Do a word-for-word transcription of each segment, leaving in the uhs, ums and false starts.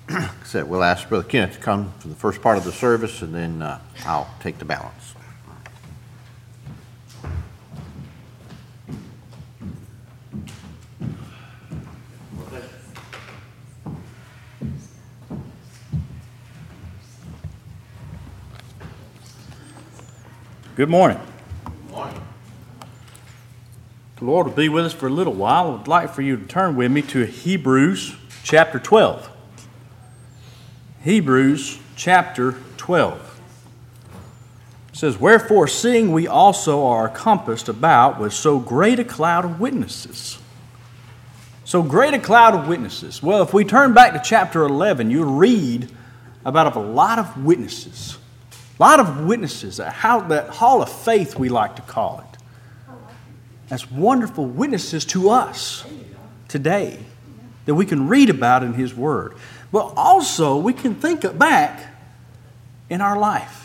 said, we'll ask Brother Kenneth to come for the first part of the service, and then uh, I'll take the balance. Good morning. Good morning. The Lord will be with us for a little while. I would like for you to turn with me to Hebrews chapter twelve. Hebrews chapter twelve. It says, "Wherefore, seeing we also are compassed about with so great a cloud of witnesses." So great a cloud of witnesses. Well, if we turn back to chapter eleven, you read about a lot of witnesses. A lot of witnesses, how, that hall of faith we like to call it. That's wonderful witnesses to us today that we can read about in His Word. But also we can think back in our life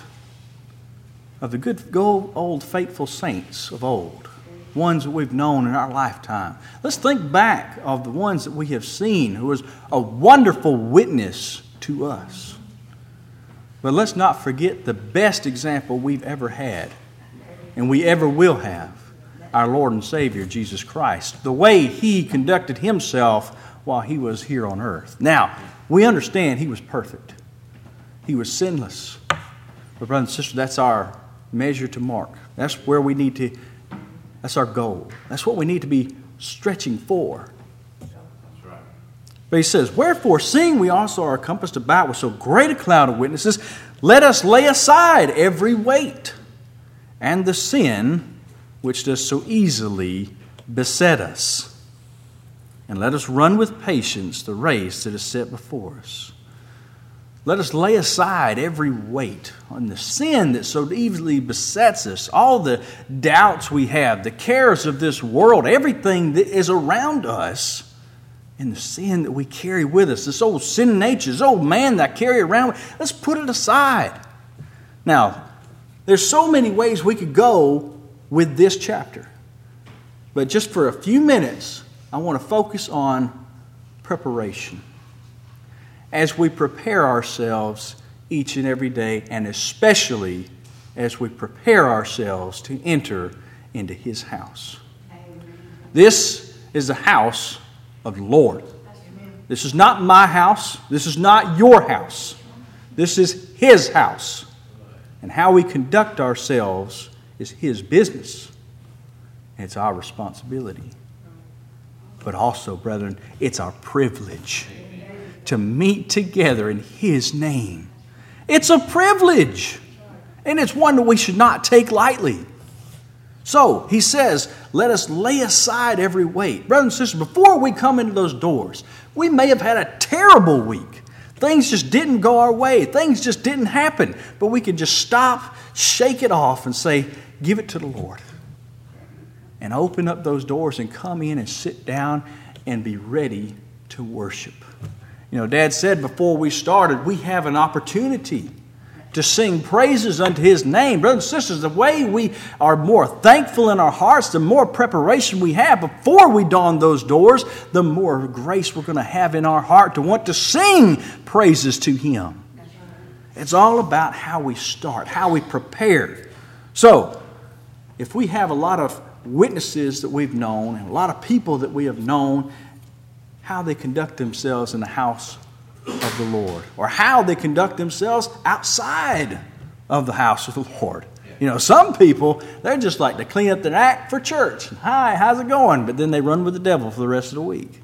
of the good old faithful saints of old, ones that we've known in our lifetime. Let's think back of the ones that we have seen who was a wonderful witness to us. But let's not forget the best example we've ever had, and we ever will have, our Lord and Savior, Jesus Christ, the way He conducted Himself while He was here on earth. Now, we understand He was perfect. He was sinless. But brothers and sisters, that's our measure to mark. That's where we need to, that's our goal. That's what we need to be stretching for. But he says, "Wherefore, seeing we also are compassed about with so great a cloud of witnesses, let us lay aside every weight and the sin which does so easily beset us. And let us run with patience the race that is set before us." Let us lay aside every weight and the sin that so easily besets us, all the doubts we have, the cares of this world, everything that is around us, and the sin that we carry with us, this old sin nature, this old man that I carry around, let's put it aside. Now, there's so many ways we could go with this chapter. But just for a few minutes, I want to focus on preparation. As we prepare ourselves each and every day, and especially as we prepare ourselves to enter into His house. This is the house of the Lord. This is not my house. This is not your house. This is His house. And how we conduct ourselves is His business. And it's our responsibility. But also, brethren, it's our privilege to meet together in His name. It's a privilege. And it's one that we should not take lightly. So, he says, let us lay aside every weight. Brothers and sisters, before we come into those doors, we may have had a terrible week. Things just didn't go our way. Things just didn't happen. But we can just stop, shake it off, and say, give it to the Lord. And open up those doors and come in and sit down and be ready to worship. You know, Dad said before we started, we have an opportunity to sing praises unto His name. Brothers and sisters, the way we are more thankful in our hearts, the more preparation we have before we don those doors, the more grace we're going to have in our heart to want to sing praises to Him. It's all about how we start, how we prepare. So, if we have a lot of witnesses that we've known and a lot of people that we have known, how they conduct themselves in the house of the Lord, or how they conduct themselves outside of the house of the Lord. You know, some people, they're just like to clean up their act for church. Hi, how's it going? But then they run with the devil for the rest of the week.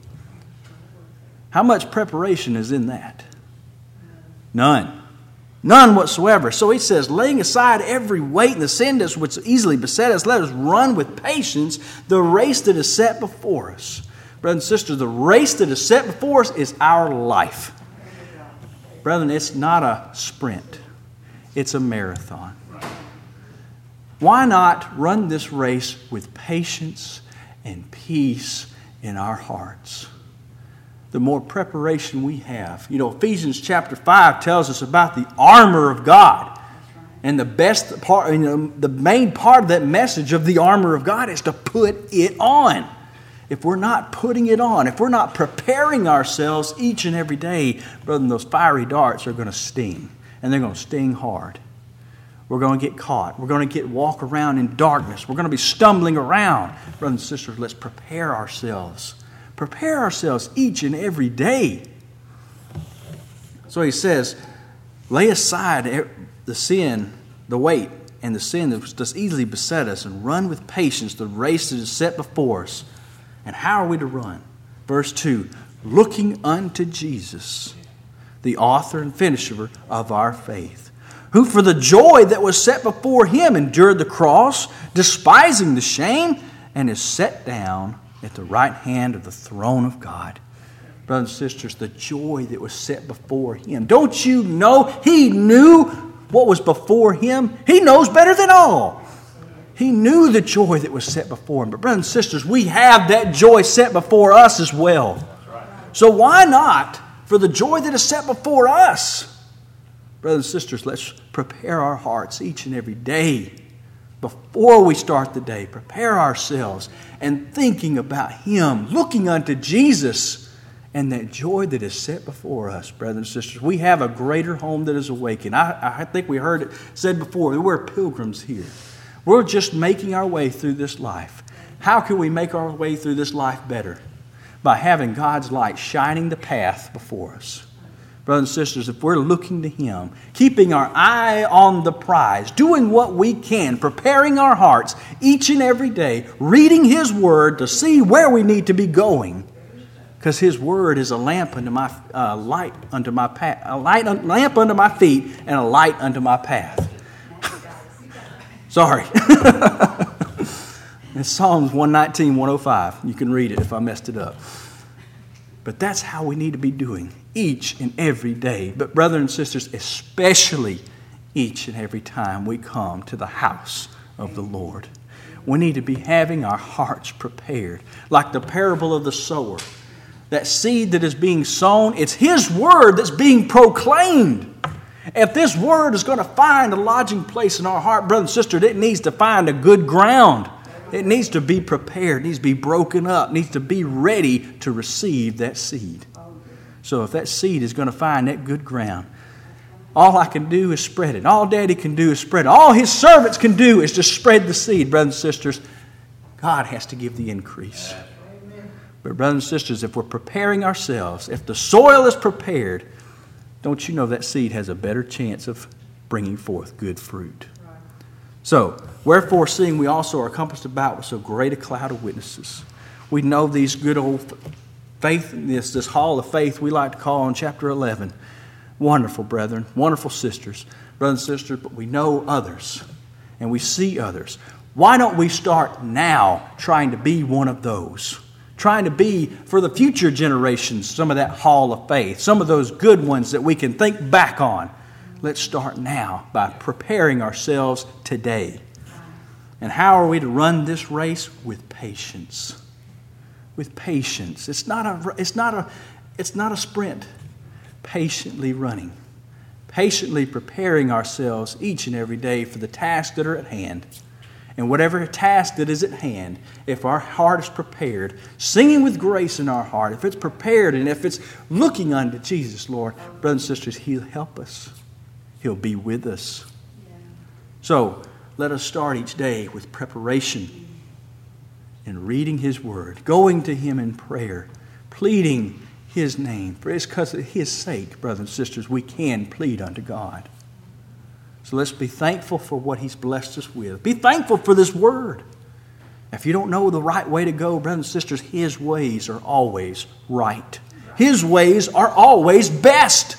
How much preparation is in that? None. None whatsoever. So he says, laying aside every weight and the sin that which easily beset us, let us run with patience the race that is set before us. Brothers and sisters, the race that is set before us is our life. Brethren, it's not a sprint. It's a marathon. Why not run this race with patience and peace in our hearts? The more preparation we have. You know, Ephesians chapter five tells us about the armor of God. And the best part, you know, the main part of that message of the armor of God is to put it on. if we're not putting it on, if we're not preparing ourselves each and every day, brother, those fiery darts are going to sting, and they're going to sting hard. We're going to get caught. We're going to get walk around in darkness. We're going to be stumbling around. Brothers and sisters, let's prepare ourselves. Prepare ourselves each and every day. So he says, lay aside the sin, the weight, and the sin that does easily beset us, and run with patience the race that is set before us. And how are we to run? Verse two, looking unto Jesus, the author and finisher of our faith, who for the joy that was set before him endured the cross, despising the shame, and is set down at the right hand of the throne of God. Brothers and sisters, the joy that was set before him. Don't you know he knew what was before him? He knows better than all. He knew the joy that was set before him. But brothers and sisters, we have that joy set before us as well. So why not for the joy that is set before us? Brothers and sisters, let's prepare our hearts each and every day. Before we start the day, prepare ourselves and thinking about him, looking unto Jesus and that joy that is set before us, brothers and sisters. We have a greater home that is awakened. I, I think we heard it said before, we're pilgrims here. We're just making our way through this life. How can we make our way through this life better? By having God's light shining the path before us. Brothers and sisters, if we're looking to him, keeping our eye on the prize, doing what we can, preparing our hearts each and every day, reading his word to see where we need to be going, because his word is a lamp unto my uh, light unto my path, a light un, lamp unto my feet, and a light unto my path. Sorry. It's Psalms one nineteen, one oh five. You can read it if I messed it up. But that's how we need to be doing each and every day. But brothers and sisters, especially each and every time we come to the house of the Lord. We need to be having our hearts prepared. Like the parable of the sower. That seed that is being sown, it's his word that's being proclaimed. If this word is going to find a lodging place in our heart, brother and sister, it needs to find a good ground. It needs to be prepared, it needs to be broken up, it needs to be ready to receive that seed. So if that seed is going to find that good ground, all I can do is spread it. All Daddy can do is spread it. All his servants can do is just spread the seed, brothers and sisters. God has to give the increase. But brothers and sisters, if we're preparing ourselves, if the soil is prepared, don't you know that seed has a better chance of bringing forth good fruit? So, wherefore, seeing we also are compassed about with so great a cloud of witnesses, we know these good old faith, this, this hall of faith we like to call in chapter eleven. Wonderful brethren, wonderful sisters, brothers and sisters, but we know others, and we see others. Why don't we start now trying to be one of those? Trying to be, for the future generations, some of that hall of faith, some of those good ones that we can think back on. Let's start now by preparing ourselves today. And how are we to run this race? With patience. With patience. It's not a, it's not a, it's not a sprint. Patiently running. Patiently preparing ourselves each and every day for the tasks that are at hand. And whatever task that is at hand, if our heart is prepared, singing with grace in our heart, if it's prepared and if it's looking unto Jesus, Lord, brothers and sisters, he'll help us. He'll be with us. Yeah. So let us start each day with preparation and reading his word, going to him in prayer, pleading his name. For it's because of his sake, brothers and sisters, we can plead unto God. So let's be thankful for what he's blessed us with. Be thankful for this word. If you don't know the right way to go, brothers and sisters, his ways are always right. His ways are always best.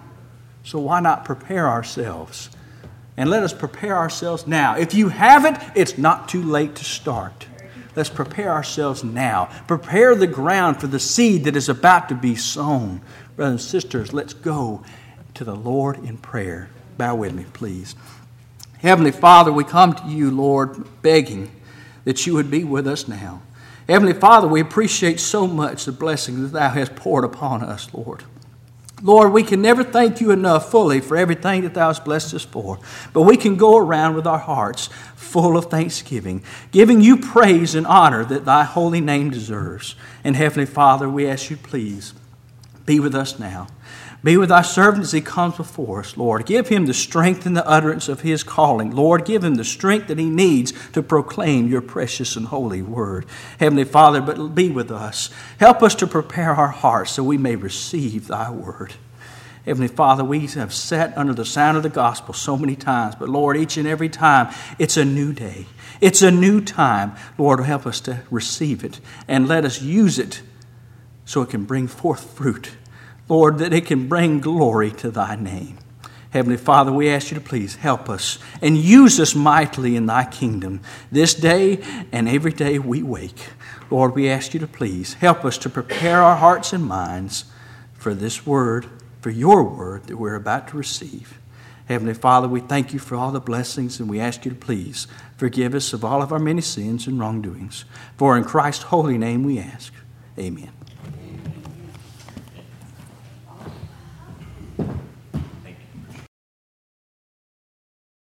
So why not prepare ourselves? And let us prepare ourselves now. If you haven't, it's not too late to start. Let's prepare ourselves now. Prepare the ground for the seed that is about to be sown. Brothers and sisters, let's go to the Lord in prayer. Bow with me, please. Heavenly Father, we come to you, Lord, begging that you would be with us now. Heavenly Father, we appreciate so much the blessing that thou hast poured upon us, Lord. Lord, we can never thank you enough fully for everything that thou hast blessed us for. But we can go around with our hearts full of thanksgiving, giving you praise and honor that thy holy name deserves. And Heavenly Father, we ask you, please, be with us now. Be with our servant as he comes before us, Lord. Give him the strength and the utterance of his calling. Lord, give him the strength that he needs to proclaim your precious and holy word. Heavenly Father, but be with us. Help us to prepare our hearts so we may receive thy word. Heavenly Father, we have sat under the sound of the gospel so many times, but Lord, each and every time, it's a new day. It's a new time. Lord, help us to receive it and let us use it so it can bring forth fruit. Lord, that it can bring glory to thy name. Heavenly Father, we ask you to please help us and use us mightily in thy kingdom this day and every day we wake. Lord, we ask you to please help us to prepare our hearts and minds for this word, for your word that we're about to receive. Heavenly Father, we thank you for all the blessings, and we ask you to please forgive us of all of our many sins and wrongdoings. For in Christ's holy name we ask. Amen.